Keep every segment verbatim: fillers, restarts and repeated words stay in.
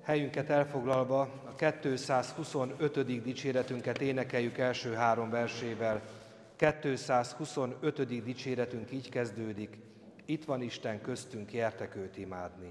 Helyünket elfoglalva a kétszázhuszonötödik dicséretünket énekeljük első három versével. kétszázhuszonötödik dicséretünk így kezdődik: Itt van Isten köztünk, gyertek őt imádni.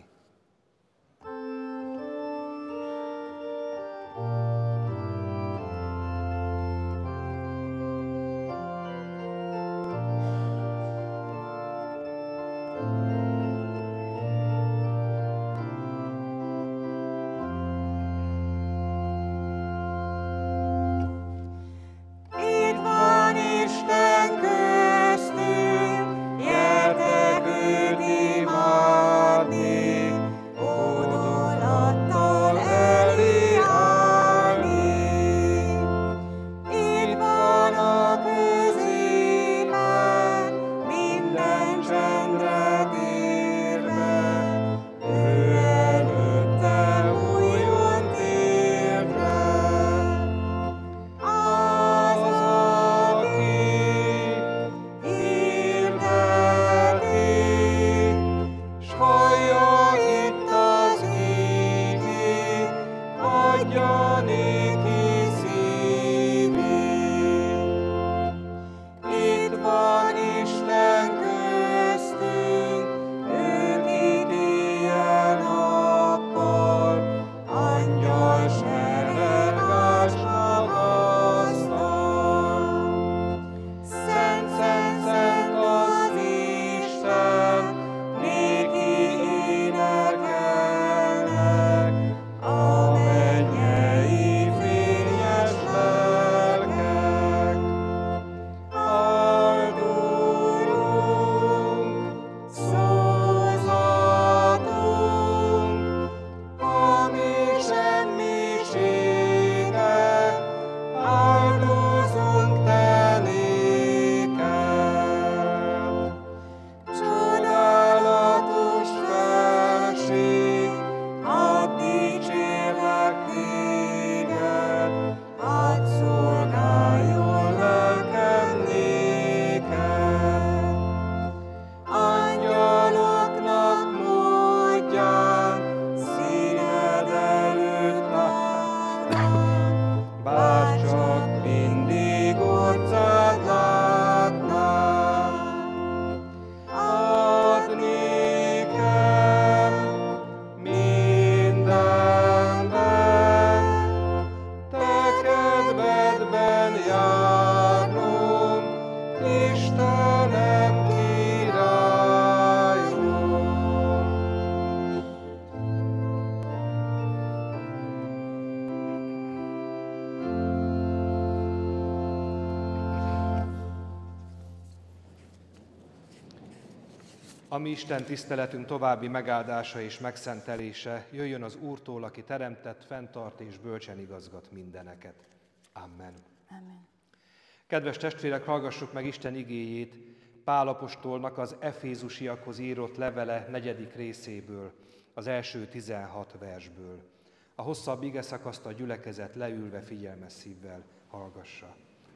A mi Isten tiszteletünk további megáldása és megszentelése jöjjön az Úrtól, aki teremtett, fenntart és bölcsen igazgat mindeneket. Amen. Amen. Kedves testvérek, hallgassuk meg Isten igéjét Pál apostolnak az Efézusiakhoz írott levele negyedik részéből, az első tizenhat versből. A hosszabb igeszakaszt a gyülekezet leülve figyelmes szívvel hallgassa.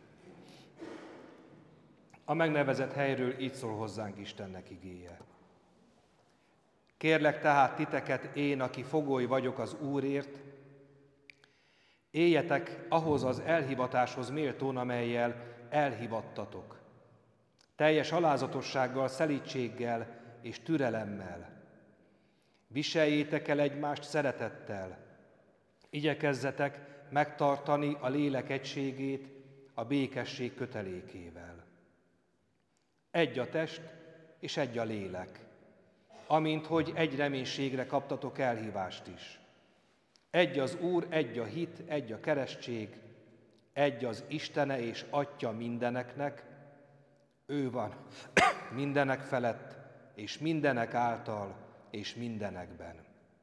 A megnevezett helyről így szól hozzánk Istennek igéje. Kérlek tehát titeket, én, aki fogoly vagyok az Úrért, éljetek ahhoz az elhivatáshoz méltón, amellyel elhivattatok. Teljes alázatossággal, szelídséggel és türelemmel. Viseljétek el egymást szeretettel. Igyekezzetek megtartani a lélek egységét a békesség kötelékével. Egy a test és egy a lélek, amint hogy egy reménységre kaptatok elhívást is. Egy az Úr, egy a hit, egy a keresztség, egy az Istene és Atya mindeneknek, ő van mindenek felett, és mindenek által, és mindenekben.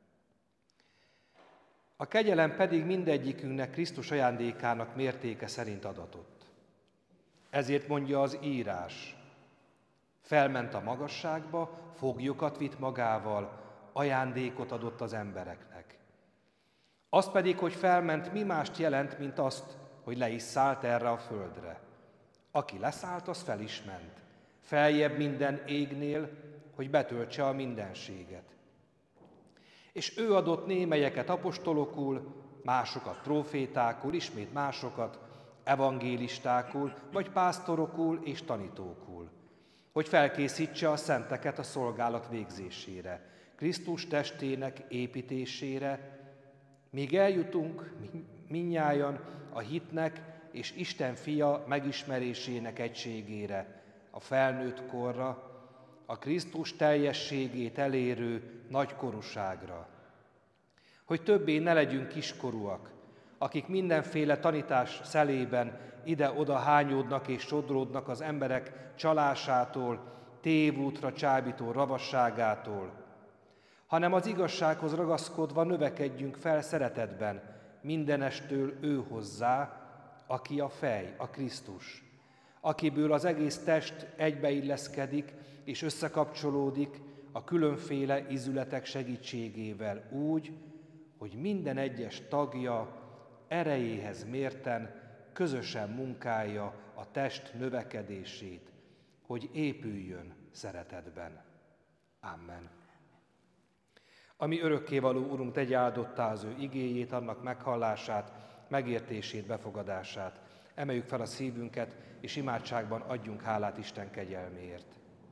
A kegyelem pedig mindegyikünknek Krisztus ajándékának mértéke szerint adatott. Ezért mondja az írás: felment a magasságba, foglyokat vitt magával, ajándékot adott az embereknek. Az pedig, hogy felment, mi mást jelent, mint azt, hogy le is szállt erre a földre. Aki leszállt, az fel is ment. Feljebb minden égnél, hogy betöltse a mindenséget. És ő adott némelyeket apostolokul, másokat prófétákul, ismét másokat evangélistákul, vagy pásztorokul és tanítókul, hogy felkészítse a szenteket a szolgálat végzésére, Krisztus testének építésére, míg eljutunk mindnyájan a hitnek és Isten fia megismerésének egységére, a felnőtt korra, a Krisztus teljességét elérő nagykorúságra. Hogy többé ne legyünk kiskorúak, akik mindenféle tanítás szelében ide-oda hányódnak és sodródnak az emberek csalásától, tévútra csábító ravasságától, hanem az igazsághoz ragaszkodva növekedjünk fel szeretetben mindenestől ő hozzá, aki a fej, a Krisztus, akiből az egész test egybeilleszkedik és összekapcsolódik a különféle ízületek segítségével úgy, hogy minden egyes tagja erejéhez mérten közösen munkálja a test növekedését, hogy épüljön szeretetben. Amen. Ami örökkévaló Urunk, tegye áldottá az ő igéjét, annak meghallását, megértését, befogadását. Emeljük fel a szívünket, és imádságban adjunk hálát Isten kegyelméért.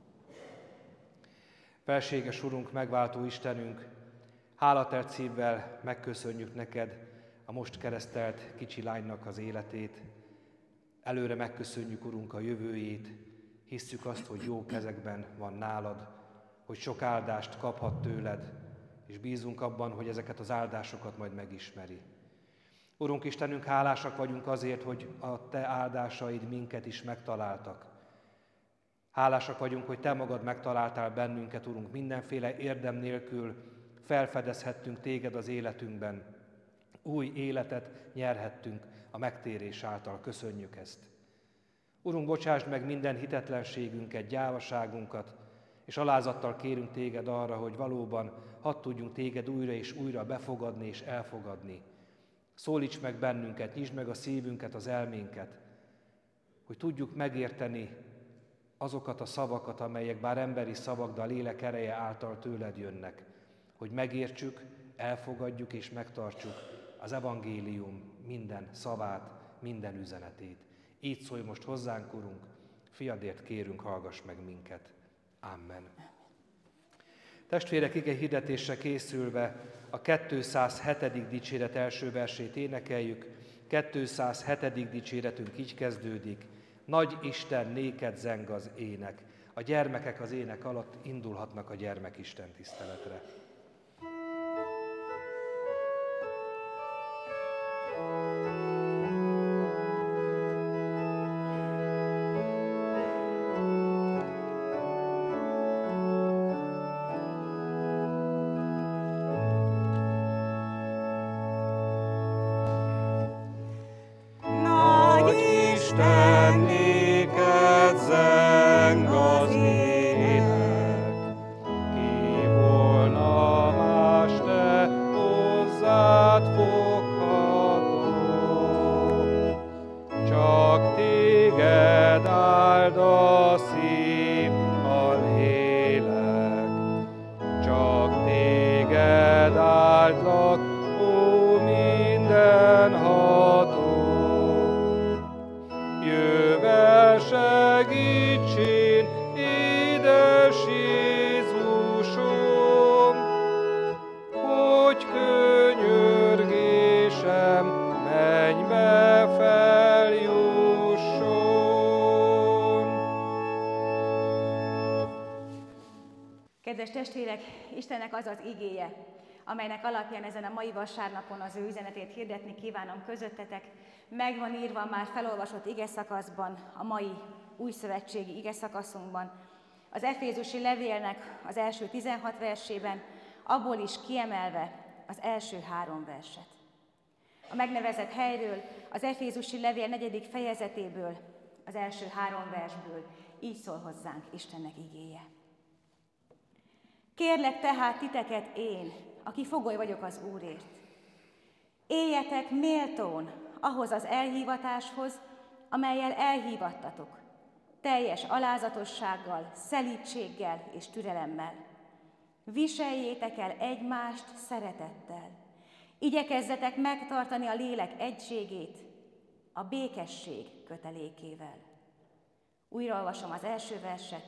Felséges Urunk, megváltó Istenünk, hálatelt szívvel megköszönjük neked a most keresztelt kicsi lánynak az életét. Előre megköszönjük, Urunk, a jövőjét, hisszük azt, hogy jó kezekben van nálad, hogy sok áldást kaphat tőled, és bízunk abban, hogy ezeket az áldásokat majd megismeri. Urunk Istenünk, hálásak vagyunk azért, hogy a te áldásaid minket is megtaláltak. Hálásak vagyunk, hogy te magad megtaláltál bennünket, Urunk, mindenféle érdem nélkül felfedezhettünk téged az életünkben. Új életet nyerhettünk a megtérés által. Köszönjük ezt. Urunk, bocsásd meg minden hitetlenségünket, gyávaságunkat, és alázattal kérünk téged arra, hogy valóban hadd tudjunk téged újra és újra befogadni és elfogadni. Szólíts meg bennünket, nyisd meg a szívünket, az elménket, hogy tudjuk megérteni azokat a szavakat, amelyek bár emberi szavak, de a lélek ereje által tőled jönnek, hogy megértsük, elfogadjuk és megtartsuk az evangélium minden szavát, minden üzenetét. Így szólj most hozzánk, Urunk, fiadért kérünk, hallgass meg minket. Amen. Testvérek, ige hirdetésre készülve a kétszázhetedik dicséret első versét énekeljük. kétszázhetedik dicséretünk így kezdődik. Nagy Isten, néked zeng az ének. A gyermekek az ének alatt indulhatnak a gyermekisten tiszteletre. Kedves testvérek, Istennek az az igéje, amelynek alapján ezen a mai vasárnapon az ő üzenetét hirdetni kívánom közöttetek. Meg van írva a már felolvasott igeszakaszban, a mai újszövetségi igeszakaszunkban, az Efézusi levélnek az első tizenhat versében, abból is kiemelve az első három verset. A megnevezett helyről, az Efézusi levél negyedik fejezetéből, az első három versből így szól hozzánk Istennek igéje. Kérlek tehát titeket én, aki fogoly vagyok az Úrért. Éljetek méltón ahhoz az elhívatáshoz, amellyel elhívattatok, teljes alázatossággal, szelídséggel és türelemmel. Viseljétek el egymást szeretettel. Igyekezzetek megtartani a lélek egységét a békesség kötelékével. Újra olvasom az első verset.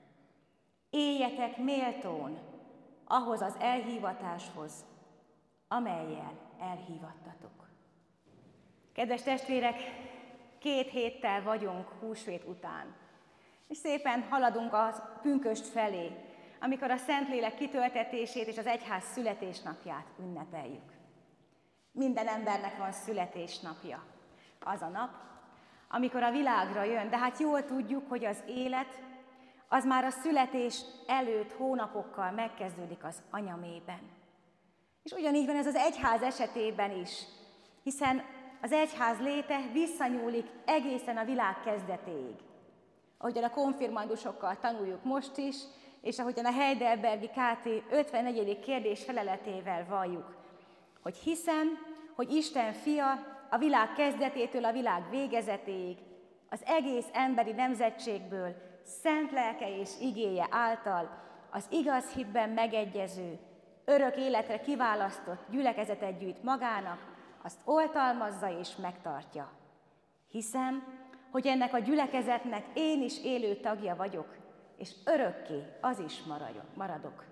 Éljetek méltón ahhoz az elhívatáshoz, amellyel elhívattatok. Kedves testvérek, két héttel vagyunk húsvét után, és szépen haladunk a pünkösd felé, amikor a Szentlélek kitöltetését és az egyház születésnapját ünnepeljük. Minden embernek van születésnapja. Az a nap, amikor a világra jön, de hát jól tudjuk, hogy az élet az már a születés előtt hónapokkal megkezdődik az anyamében. És ugyanígy van ez az egyház esetében is, hiszen az egyház léte visszanyúlik egészen a világ kezdetéig. Ahogyan a konfirmandusokkal tanuljuk most is, és ahogyan a Heidelbergi ká té ötvennegyedik kérdés feleletével valljuk, hogy hiszem, hogy Isten fia a világ kezdetétől a világ végezetéig, az egész emberi nemzetségből, szent lelke és igéje által az igaz hitben megegyező, örök életre kiválasztott gyülekezetet gyűjt magának, azt oltalmazza és megtartja. Hiszem, hogy ennek a gyülekezetnek én is élő tagja vagyok, és örökké az is maradok.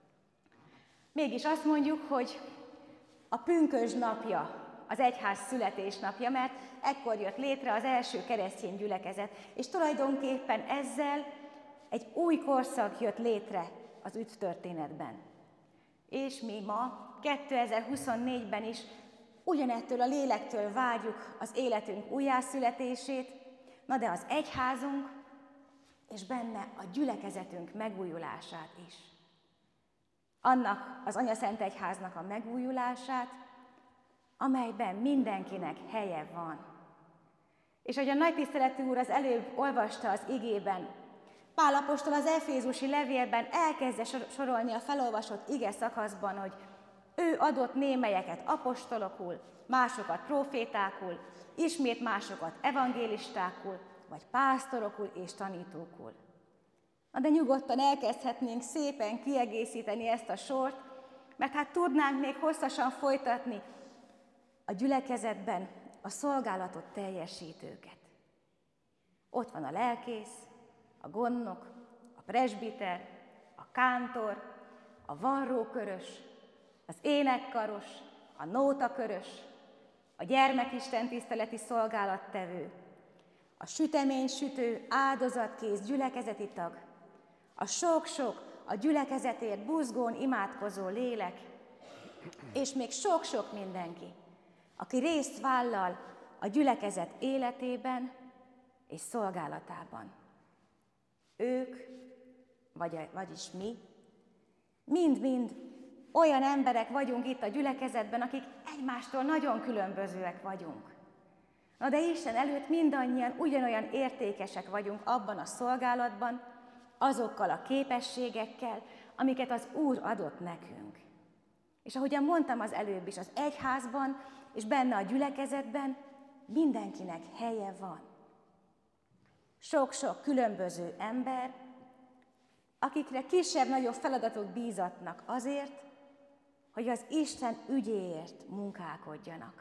Mégis azt mondjuk, hogy a pünkösd napja az egyház születésnapja, mert ekkor jött létre az első keresztény gyülekezet, és tulajdonképpen ezzel egy új korszak jött létre az üdv történetben. És mi ma, kétezer-huszonnégyben is ugyanettől a lélektől várjuk az életünk újjászületését, na de az egyházunk és benne a gyülekezetünk megújulását is. Annak az Anyaszent Egyháznak a megújulását, amelyben mindenkinek helye van. És ahogy a nagytiszteletű úr az előbb olvasta az igében, Pál apostol az efézusi levélben elkezdje sorolni a felolvasott ige szakaszban, hogy ő adott némelyeket apostolokul, másokat profétákul, ismét másokat evangélistákul, vagy pásztorokul és tanítókul. Na de nyugodtan elkezdhetnénk szépen kiegészíteni ezt a sort, mert hát tudnánk még hosszasan folytatni a gyülekezetben a szolgálatot teljesítőket. Ott van a lelkész, a gondnok, a presbiter, a kántor, a varrókörös, az énekkaros, a nótakörös, a gyermekistentiszteleti szolgálattevő, a süteménysütő, áldozatkész gyülekezeti tag, a sok-sok a gyülekezetért buzgón imádkozó lélek, és még sok-sok mindenki, aki részt vállal a gyülekezet életében és szolgálatában. Ők, vagy, vagyis mi, mind-mind olyan emberek vagyunk itt a gyülekezetben, akik egymástól nagyon különbözőek vagyunk. Na de Isten előtt mindannyian ugyanolyan értékesek vagyunk abban a szolgálatban, azokkal a képességekkel, amiket az Úr adott nekünk. És ahogyan mondtam az előbb is, az egyházban és benne a gyülekezetben mindenkinek helye van. Sok-sok különböző ember, akikre kisebb-nagyobb feladatok bízatnak azért, hogy az Isten ügyéért munkálkodjanak.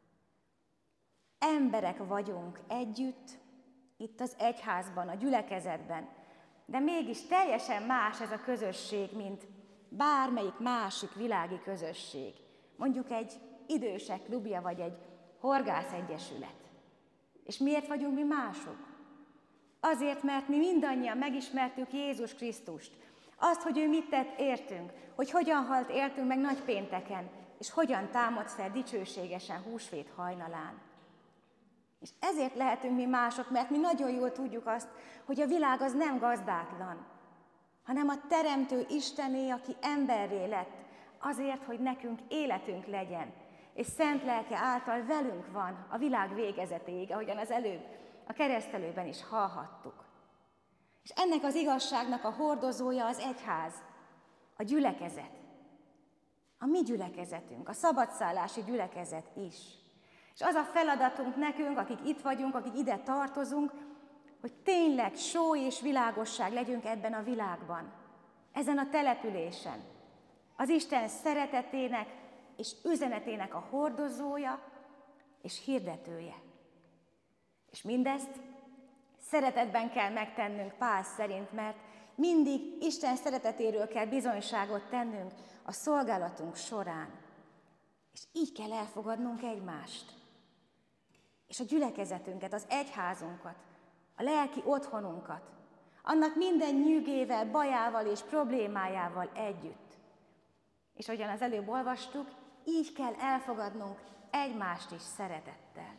Emberek vagyunk együtt, itt az egyházban, a gyülekezetben, de mégis teljesen más ez a közösség, mint bármelyik másik világi közösség. Mondjuk egy idősek klubja, vagy egy horgászegyesület. És miért vagyunk mi mások? Azért, mert mi mindannyian megismertük Jézus Krisztust. Azt, hogy ő mit tett értünk, hogy hogyan halt értünk meg nagypénteken, és hogyan támad fel dicsőségesen húsvét hajnalán. És ezért lehetünk mi mások, mert mi nagyon jól tudjuk azt, hogy a világ az nem gazdátlan, hanem a Teremtő Istené, aki emberré lett, azért, hogy nekünk életünk legyen, és szent lelke által velünk van a világ végezetéig, ahogyan az előbb a keresztelőben is hallhattuk. És ennek az igazságnak a hordozója az egyház, a gyülekezet. A mi gyülekezetünk, a szabadszállási gyülekezet is. És az a feladatunk nekünk, akik itt vagyunk, akik ide tartozunk, hogy tényleg só és világosság legyünk ebben a világban. ezen a településen az Isten szeretetének és üzenetének a hordozója és hirdetője. És mindezt szeretetben kell megtennünk Pál szerint, mert mindig Isten szeretetéről kell bizonyságot tennünk a szolgálatunk során. És így kell elfogadnunk egymást. És a gyülekezetünket, az egyházunkat, a lelki otthonunkat, annak minden nyűgével, bajával és problémájával együtt. És ahogyan az előbb olvastuk, így kell elfogadnunk egymást is szeretettel.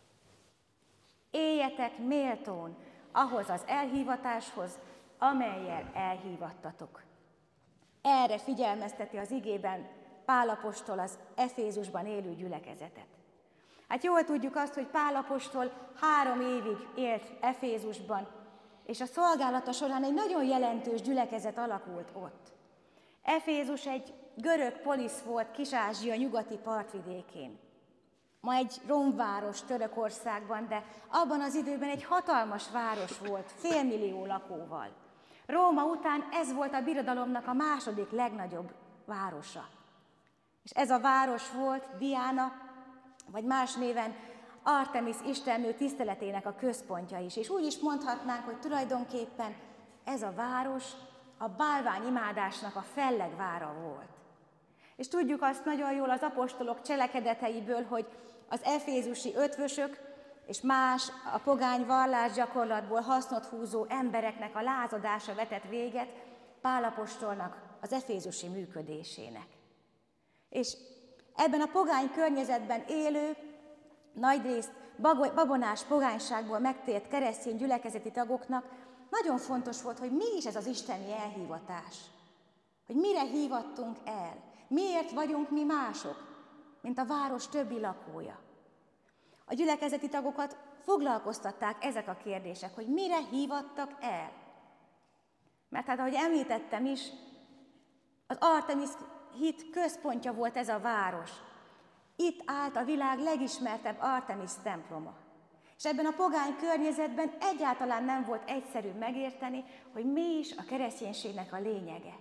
Éljetek méltón ahhoz az elhívatáshoz, amellyel elhívattatok. Erre figyelmezteti az igében Pál apostol az Efézusban élő gyülekezetet. Hát jól tudjuk azt, hogy Pál apostol három évig élt Efézusban, és a szolgálata során egy nagyon jelentős gyülekezet alakult ott. Efézus egy görög polisz volt Kis-Ázsia nyugati partvidékén. Ma egy romváros Törökországban, de abban az időben egy hatalmas város volt, félmillió lakóval. Róma után ez volt a birodalomnak a második legnagyobb városa. És ez a város volt Diana, vagy más néven Artemis istennő tiszteletének a központja is. És úgy is mondhatnánk, hogy tulajdonképpen ez a város a bálványimádásnak a fellegvára volt. És tudjuk azt nagyon jól az apostolok cselekedeteiből, hogy az efézusi ötvösök és más a pogány vallásgyakorlatból hasznot húzó embereknek a lázadása vetett véget Pál apostolnak az efézusi működésének. És ebben a pogány környezetben élő, nagyrészt babonás pogányságból megtért keresztény gyülekezeti tagoknak nagyon fontos volt, hogy mi is ez az isteni elhívatás. Hogy mire hívattunk el, miért vagyunk mi mások, mint a város többi lakója. A gyülekezeti tagokat foglalkoztatták ezek a kérdések, hogy mire hívattak el. Mert hát, ahogy említettem is, az Artemis hit központja volt ez a város. Itt állt a világ legismertebb Artemis temploma. És ebben a pogány környezetben egyáltalán nem volt egyszerű megérteni, hogy mi is a kereszténységnek a lényege.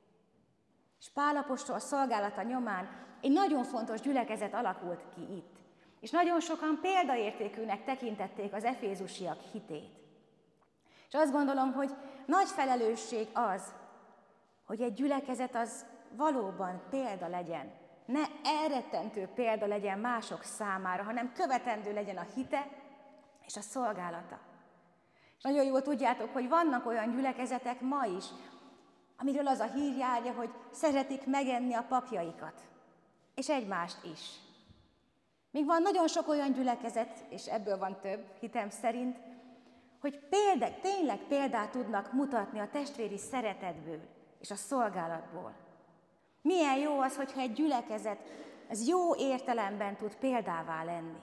És Pál apostol szolgálata nyomán egy nagyon fontos gyülekezet alakult ki itt. És nagyon sokan példaértékűnek tekintették az efézusiak hitét. És azt gondolom, hogy nagy felelősség az, hogy egy gyülekezet az valóban példa legyen. Ne elrettentő példa legyen mások számára, hanem követendő legyen a hite és a szolgálata. És nagyon jól tudjátok, hogy vannak olyan gyülekezetek ma is, amiről az a hír járja, hogy szeretik megenni a papjaikat, és egymást is. Míg van nagyon sok olyan gyülekezet, és ebből van több, hitem szerint, hogy példa, tényleg példát tudnak mutatni a testvéri szeretetből és a szolgálatból. Milyen jó az, hogyha egy gyülekezet ez jó értelemben tud példává lenni.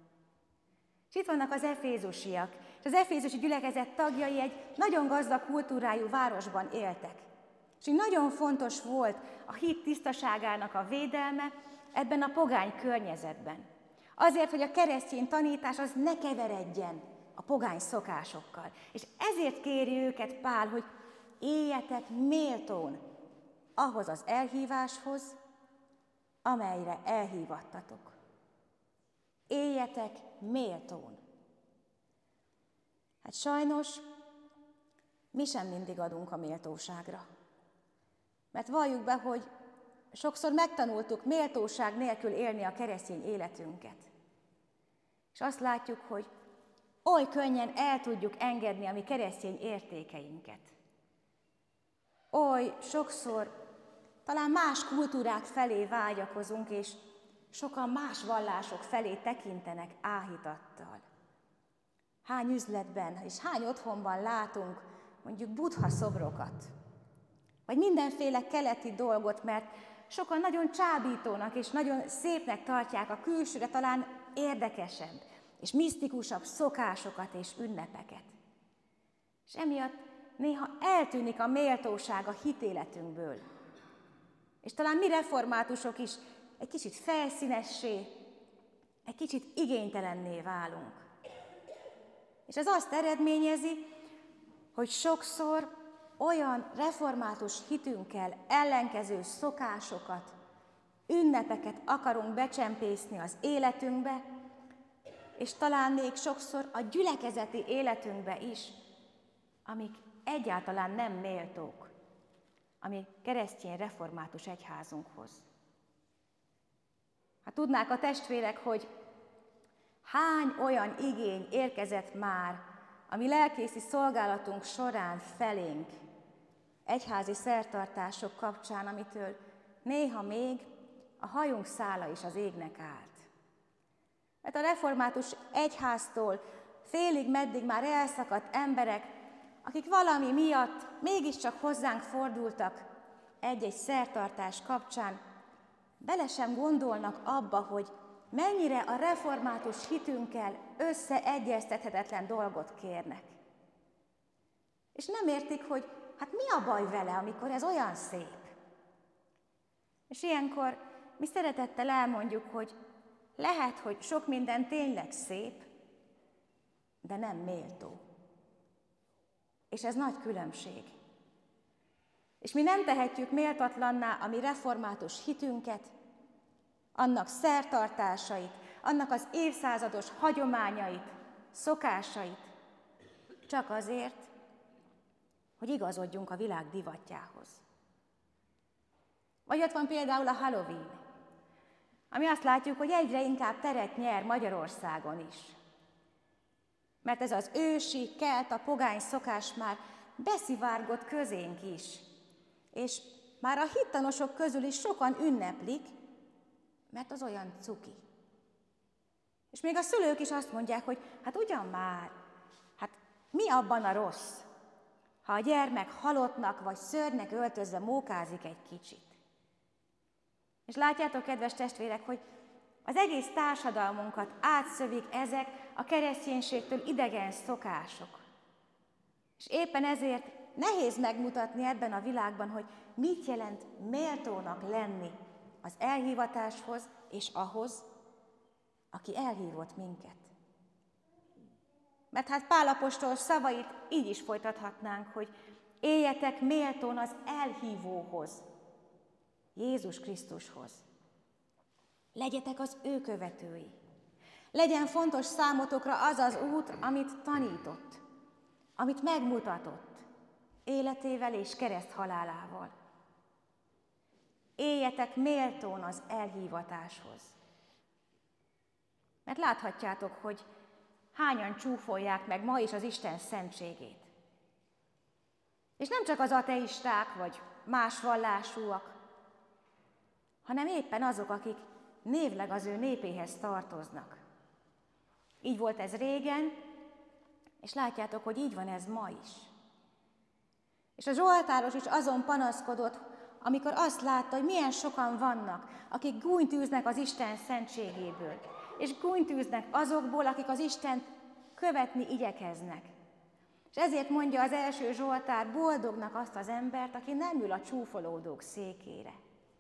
És itt vannak az efézusiak, és az efézusi gyülekezet tagjai egy nagyon gazdag kultúrájú városban éltek. És így nagyon fontos volt a hit tisztaságának a védelme ebben a pogány környezetben. Azért, hogy a keresztény tanítás az ne keveredjen a pogány szokásokkal. És ezért kéri őket Pál, hogy éljetek méltón ahhoz az elhíváshoz, amelyre elhívattatok. Éljetek méltón. Hát sajnos mi sem mindig adunk a méltóságra. Mert valljuk be, hogy sokszor megtanultuk méltóság nélkül élni a keresztény életünket. És azt látjuk, hogy oly könnyen el tudjuk engedni a mi keresztény értékeinket. Oly sokszor talán más kultúrák felé vágyakozunk, és sokan más vallások felé tekintenek áhítattal. Hány üzletben és hány otthonban látunk mondjuk Buddha szobrokat, vagy mindenféle keleti dolgot, mert sokan nagyon csábítónak és nagyon szépnek tartják a külsőre talán érdekesebb és misztikusabb szokásokat és ünnepeket. És emiatt néha eltűnik a méltóság a hitéletünkből. És talán mi reformátusok is egy kicsit felszínessé, egy kicsit igénytelenné válunk. És ez azt eredményezi, hogy sokszor olyan református hitünkkel ellenkező szokásokat, ünnepeket akarunk becsempészni az életünkbe, és talán még sokszor a gyülekezeti életünkbe is, amik egyáltalán nem méltók a mi keresztény református egyházunkhoz. Hát tudnák a testvérek, hogy hány olyan igény érkezett már a mi lelkészi szolgálatunk során felénk, egyházi szertartások kapcsán, amitől néha még a hajunk szála is az égnek állt. Mert a református egyháztól félig meddig már elszakadt emberek, akik valami miatt mégiscsak hozzánk fordultak egy-egy szertartás kapcsán, bele sem gondolnak abba, hogy mennyire a református hitünkkel összeegyeztethetetlen dolgot kérnek. És nem értik, hogy hát mi a baj vele, amikor ez olyan szép. És ilyenkor mi szeretettel elmondjuk, hogy lehet, hogy sok minden tényleg szép, de nem méltó. És ez nagy különbség. És mi nem tehetjük méltatlanná a mi református hitünket, annak szertartásait, annak az évszázados hagyományait, szokásait, csak azért, hogy igazodjunk a világ divatjához. Vagy ott van például a Halloween, ami azt látjuk, hogy egyre inkább teret nyer Magyarországon is. Mert ez az ősi, kelta, pogány szokás már beszivárgott közénk is. És már a hittanosok közül is sokan ünneplik, mert az olyan cuki. És még a szülők is azt mondják, hogy hát ugyan már, hát mi abban a rossz, ha a gyermek halottnak vagy szörnynek öltözve mókázik egy kicsit. És látjátok, kedves testvérek, hogy az egész társadalmunkat átszövik ezek a kereszténységtől idegen szokások. És éppen ezért nehéz megmutatni ebben a világban, hogy mit jelent méltónak lenni az elhívatáshoz és ahhoz, aki elhívott minket. Mert hát Pál apostol szavait így is folytathatnánk, hogy éljetek méltón az elhívóhoz, Jézus Krisztushoz. Legyetek az ő követői. Legyen fontos számotokra az az út, amit tanított, amit megmutatott, életével és kereszt halálával. Éljetek méltón az elhívatáshoz. Mert láthatjátok, hogy hányan csúfolják meg ma is az Isten szentségét. És nem csak az ateisták vagy más vallásúak, hanem éppen azok, akik névleg az ő népéhez tartoznak. Így volt ez régen, és látjátok, hogy így van ez ma is. És a zsoltáros is azon panaszkodott, amikor azt látta, hogy milyen sokan vannak, akik gúnyt űznek az Isten szentségéből, és gúnyt űznek azokból, akik az Istent követni igyekeznek. És ezért mondja az első zsoltár, boldognak azt az embert, aki nem ül a csúfolódók székére.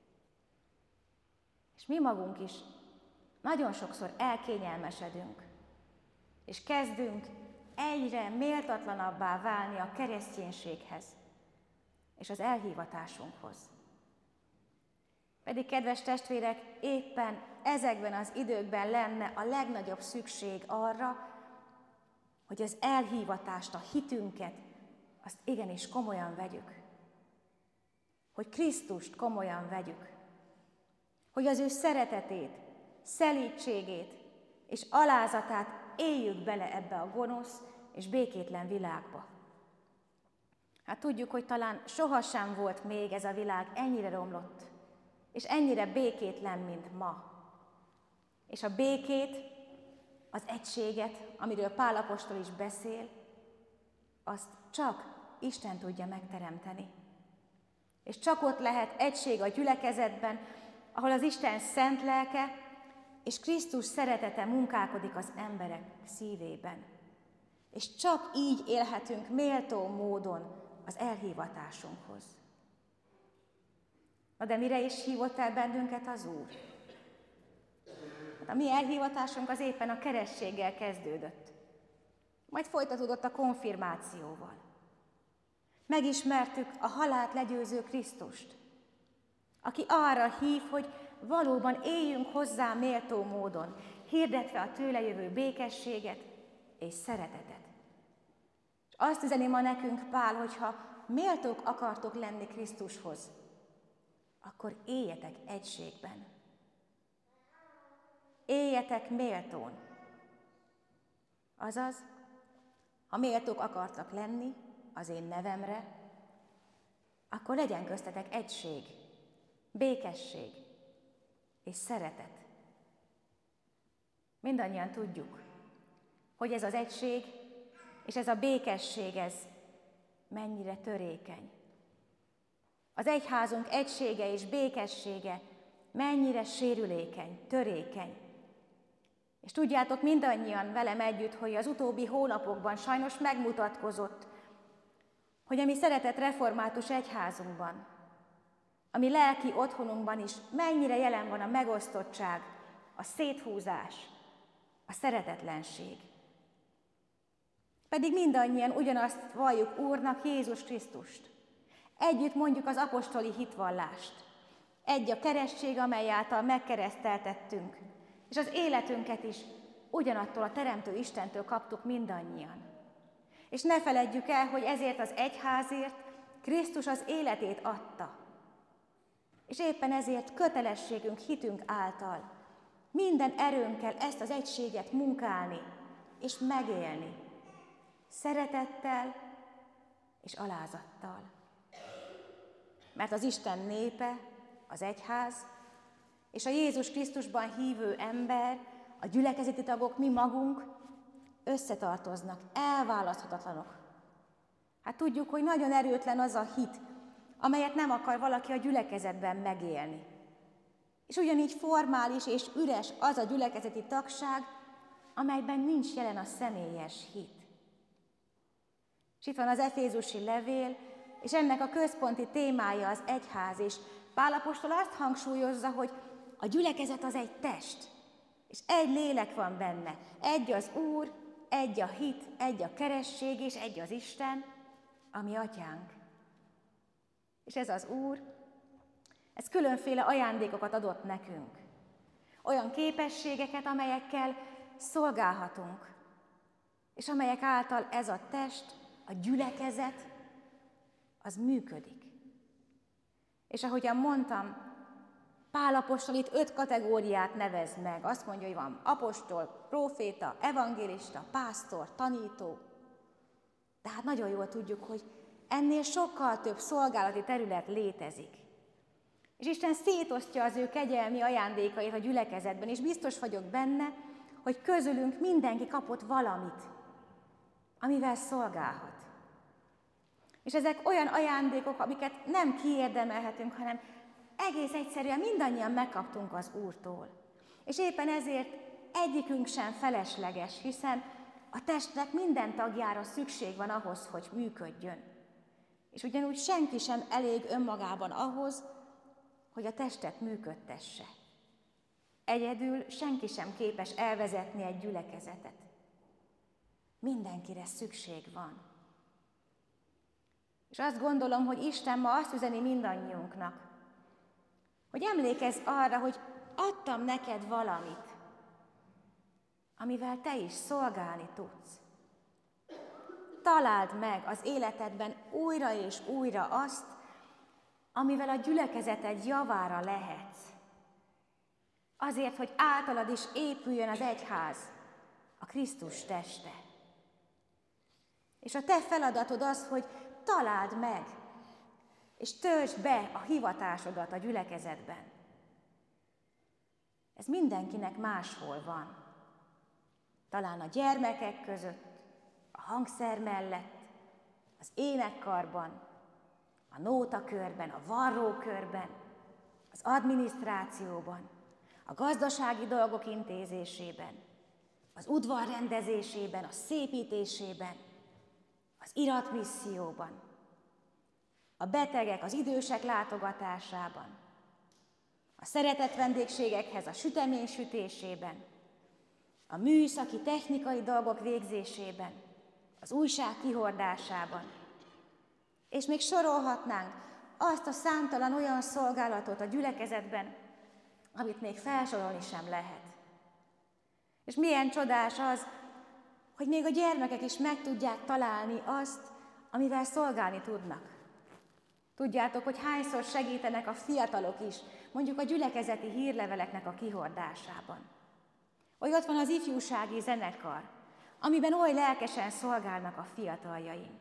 És mi magunk is nagyon sokszor elkényelmesedünk, és kezdünk egyre méltatlanabbá válni a kereszténységhez és az elhívatásunkhoz. Pedig, kedves testvérek, éppen ezekben az időkben lenne a legnagyobb szükség arra, hogy az elhívatást, a hitünket, azt igenis komolyan vegyük. Hogy Krisztust komolyan vegyük. Hogy az ő szeretetét, szelídségét és alázatát éljük bele ebbe a gonosz és békétlen világba. Hát tudjuk, hogy talán sohasem volt még ez a világ ennyire romlott, és ennyire békétlen, mint ma. És a békét, az egységet, amiről Pál apostol is beszél, azt csak Isten tudja megteremteni. És csak ott lehet egység a gyülekezetben, ahol az Isten szent lelke és Krisztus szeretete munkálkodik az emberek szívében. És csak így élhetünk méltó módon az elhívatásunkhoz. Na de mire is hívott el bennünket az Úr? Hát a mi elhívatásunk az éppen a kerességgel kezdődött. Majd folytatódott a konfirmációval. Megismertük a halált legyőző Krisztust, aki arra hív, hogy valóban éljünk hozzá méltó módon, hirdetve a tőle jövő békességet és szeretetet. És azt üzeni ma nekünk Pál, hogyha méltók akartok lenni Krisztushoz, akkor éljetek egységben. Éljetek méltón. Azaz, ha méltók akartak lenni az én nevemre, akkor legyen köztetek egység, békesség és szeretet. Mindannyian tudjuk, hogy ez az egység és ez a békesség, ez mennyire törékeny. Az egyházunk egysége és békessége mennyire sérülékeny, törékeny. És tudjátok mindannyian velem együtt, hogy az utóbbi hónapokban sajnos megmutatkozott, hogy a mi szeretett református egyházunkban, a mi lelki otthonunkban is mennyire jelen van a megosztottság, a széthúzás, a szeretetlenség. Pedig mindannyian ugyanazt valljuk Úrnak, Jézus Krisztust. Együtt mondjuk az apostoli hitvallást. Egy a keresztség, amely által megkereszteltettünk, és az életünket is ugyanattól a Teremtő Istentől kaptuk mindannyian. És ne feledjük el, hogy ezért az egyházért Krisztus az életét adta. És éppen ezért kötelességünk hitünk által minden erőnkkel ezt az egységet munkálni és megélni. Szeretettel és alázattal. Mert az Isten népe, az egyház, és a Jézus Krisztusban hívő ember, a gyülekezeti tagok, mi magunk összetartoznak, elválaszthatatlanok. Hát tudjuk, hogy nagyon erőtlen az a hit, amelyet nem akar valaki a gyülekezetben megélni. És ugyanígy formális és üres az a gyülekezeti tagság, amelyben nincs jelen a személyes hit. És itt van az efézusi levél, és ennek a központi témája az egyház, és Pál apostol azt hangsúlyozza, hogy a gyülekezet az egy test, és egy lélek van benne. Egy az Úr, egy a hit, egy a keresztség, és egy az Isten, ami atyánk. És ez az Úr, ez különféle ajándékokat adott nekünk. Olyan képességeket, amelyekkel szolgálhatunk, és amelyek által ez a test, a gyülekezet, az működik. És ahogyan mondtam, Pál apostol itt öt kategóriát nevez meg. Azt mondja, hogy van apostol, próféta, evangélista, pásztor, tanító. De hát nagyon jól tudjuk, hogy ennél sokkal több szolgálati terület létezik. És Isten szétosztja az ő kegyelmi ajándékait a gyülekezetben, és biztos vagyok benne, hogy közülünk mindenki kapott valamit, amivel szolgálhat. És ezek olyan ajándékok, amiket nem kiérdemelhetünk, hanem egész egyszerűen mindannyian megkaptunk az Úrtól. És éppen ezért egyikünk sem felesleges, hiszen a testnek minden tagjára szükség van ahhoz, hogy működjön. És ugyanúgy senki sem elég önmagában ahhoz, hogy a testet működtesse. Egyedül senki sem képes elvezetni egy gyülekezetet. Mindenkire szükség van. És azt gondolom, hogy Isten ma azt üzeni mindannyiunknak, hogy emlékezz arra, hogy adtam neked valamit, amivel te is szolgálni tudsz. Találd meg az életedben újra és újra azt, amivel a gyülekezeted javára lehetsz. Azért, hogy általad is épüljön az egyház, a Krisztus teste. És a te feladatod az, hogy találd meg, és töltsd be a hivatásodat a gyülekezetben. Ez mindenkinek máshol van. Talán a gyermekek között, a hangszer mellett, az énekkarban, a nótakörben, a varrókörben, az adminisztrációban, a gazdasági dolgok intézésében, az udvar rendezésében, a szépítésében, az iratmisszióban, a betegek, az idősek látogatásában, a szeretett vendégségekhez a sütemény sütésében, a műszaki, technikai dolgok végzésében, az újság kihordásában, És még sorolhatnánk azt a számtalan olyan szolgálatot a gyülekezetben, amit még felsorolni sem lehet. És milyen csodás az, hogy még a gyermekek is meg tudják találni azt, amivel szolgálni tudnak. Tudjátok, hogy hányszor segítenek a fiatalok is, mondjuk a gyülekezeti hírleveleknek a kihordásában. Vagy ott van az ifjúsági zenekar, amiben oly lelkesen szolgálnak a fiataljaink.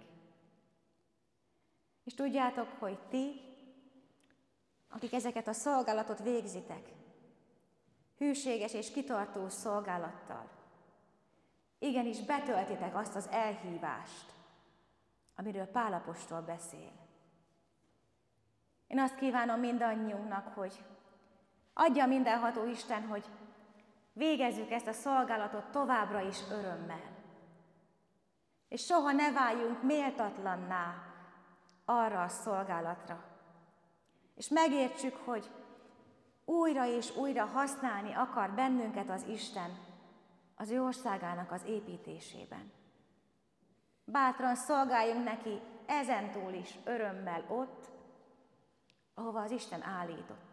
És tudjátok, hogy ti, akik ezeket a szolgálatot végzitek, hűséges és kitartó szolgálattal, igenis betöltitek azt az elhívást, amiről Pál apostol beszél. Én azt kívánom mindannyiunknak, hogy adja mindenható Isten, hogy végezzük ezt a szolgálatot továbbra is örömmel. És soha ne váljunk méltatlanná arra a szolgálatra. És megértsük, hogy újra és újra használni akar bennünket az Isten az ő országának az építésében. Bátran szolgáljunk neki ezentúl is örömmel ott, ahova az Isten állított.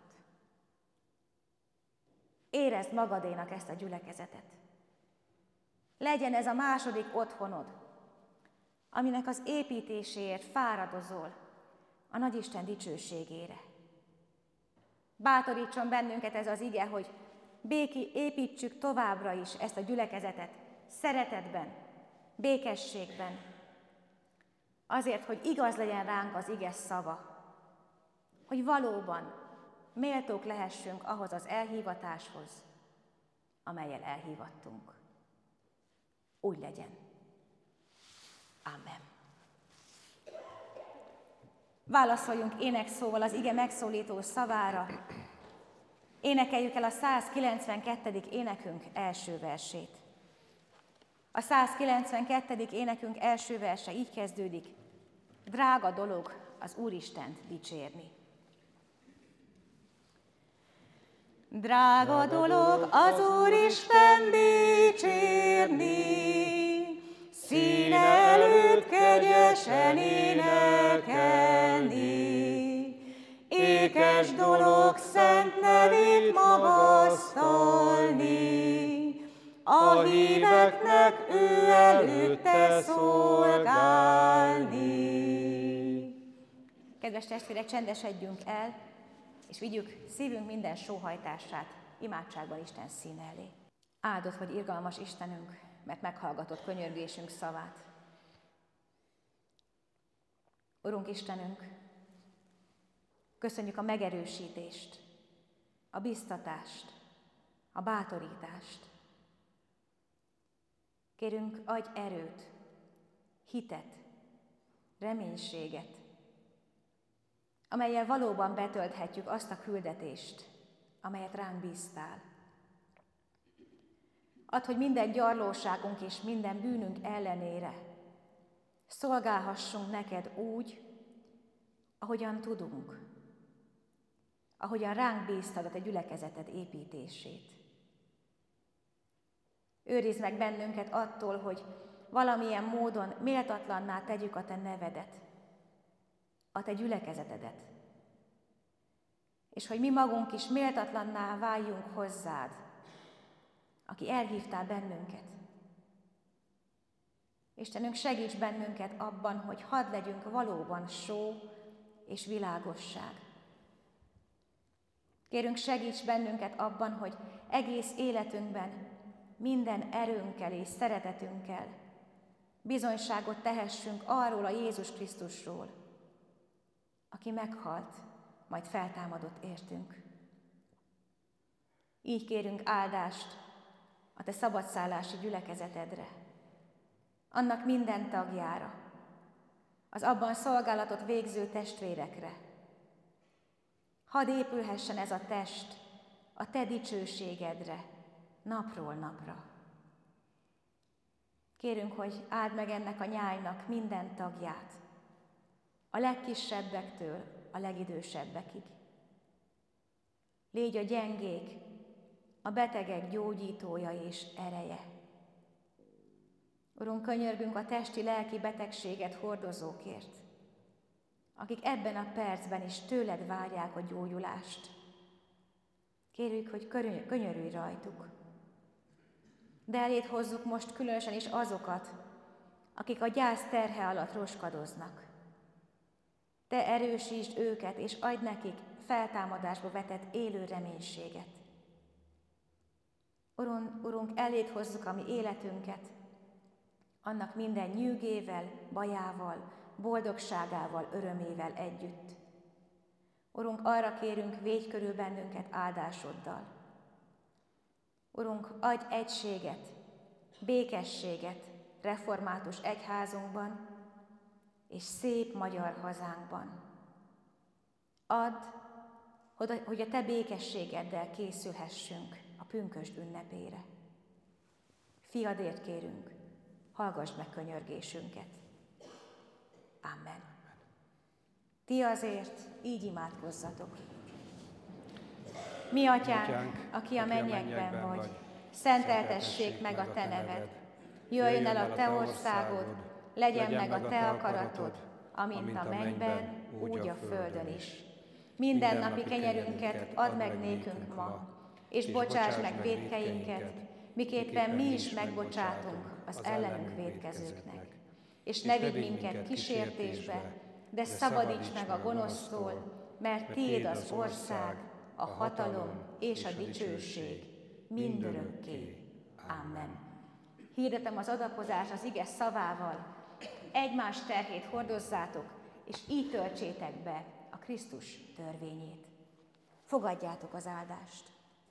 Érezd magadénak ezt a gyülekezetet. Legyen ez a második otthonod, aminek az építéséért fáradozol a Nagyisten dicsőségére. Bátorítson bennünket ez az ige, hogy béki építsük továbbra is ezt a gyülekezetet szeretetben, békességben, azért, hogy igaz legyen ránk az ige szava, hogy valóban méltók lehessünk ahhoz az elhívatáshoz, amellyel elhívattunk. Úgy legyen. Amen. Válaszoljunk énekszóval az ige megszólító szavára. Énekeljük el a százkilencvenkettedik énekünk első versét. A százkilencvenkettedik énekünk első verse így kezdődik: drága dolog az Úristent dicsérni. Drága dolog az Úristen dicsérni, színe előtt kegyesen énekelni. Ékes dolog szent nevét magasztalni, a híveknek ő előtte szolgálni. Kedves testvérek, csendesedjünk el, és vigyük szívünk minden sóhajtását imádságban Isten színe elé. Áldott vagy irgalmas Istenünk, mert meghallgatott könyörgésünk szavát. Urunk Istenünk, köszönjük a megerősítést, a biztatást, a bátorítást. Kérünk, adj erőt, hitet, reménységet, amellyel valóban betölthetjük azt a küldetést, amelyet ránk bíztál. Add, hogy minden gyarlóságunk és minden bűnünk ellenére szolgálhassunk neked úgy, ahogyan tudunk, ahogyan ránk bíztad a te gyülekezeted építését. Őrizd meg bennünket attól, hogy valamilyen módon méltatlanná tegyük a te nevedet, a te gyülekezetedet, és hogy mi magunk is méltatlanná váljunk hozzád, aki elhívtál bennünket. Istenünk, segíts bennünket abban, hogy hadd legyünk valóban só és világosság. Kérünk, segíts bennünket abban, hogy egész életünkben minden erőnkkel és szeretetünkkel bizonyságot tehessünk arról a Jézus Krisztusról, aki meghalt, majd feltámadott értünk. Így kérünk áldást a te szabadszállási gyülekezetedre, annak minden tagjára, az abban szolgálatot végző testvérekre. Hadd épülhessen ez a test a te dicsőségedre, napról napra. Kérünk, hogy áld meg ennek a nyájnak minden tagját, a legkisebbektől a legidősebbekig. Légy a gyengék, a betegek gyógyítója és ereje. Urunk, könyörgünk a testi-lelki betegséget hordozókért. akik ebben a percben is tőled várják a gyógyulást. Kérjük, hogy könyörülj rajtuk. De eléd hozzuk most különösen is azokat, akik a gyász terhe alatt roskadoznak. Te erősítsd őket, és adj nekik feltámadásba vetett élő reménységet. Urunk, Urunk, eléd hozzuk a mi életünket, annak minden nyűgével, bajával, boldogságával, örömével együtt. Urunk, arra kérünk, védj körül bennünket áldásoddal. Urunk, adj egységet, békességet református egyházunkban és szép magyar hazánkban. Add, hogy a te békességeddel készülhessünk a pünkösd ünnepére. Fiadért kérünk, hallgass meg könyörgésünket. Amen. Ti azért így imádkozzatok. Mi atyánk, aki a mennyekben vagy, szenteltessék meg a te neved. Jöjjön el a te országod, legyen meg a te akaratod, amint a mennyben, úgy a földön is. Mindennapi kenyerünket add meg nékünk ma, és bocsáss meg vétkeinket, miképpen mi is megbocsátunk az ellenünk vétkezőknek. És ne vigy minket kísértésbe, de szabadíts meg a gonosztól, mert tiéd az ország, a hatalom és a dicsőség mindörökké. Amen. Hirdetem az adakozás az ige szavával, egymás terhét hordozzátok, és így töltsétek be a Krisztus törvényét. Fogadjátok az áldást.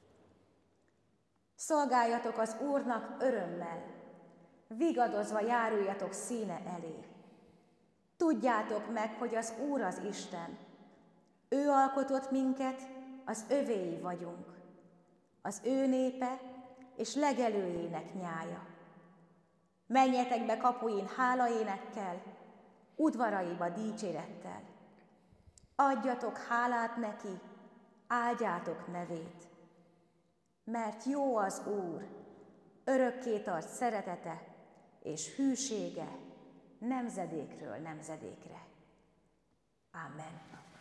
Szolgáljatok az Úrnak örömmel, vigadozva járuljatok színe elé. Tudjátok meg, hogy az Úr az Isten. Ő alkotott minket, az övéi vagyunk. Az ő népe és legelőjének nyája. Menjetek be kapuin hálaénekkel, udvaraiba dicsérettel. Adjatok hálát neki, áldjátok nevét. Mert jó az Úr, örökké tart szeretete és hűsége nemzedékről nemzedékre. Amen.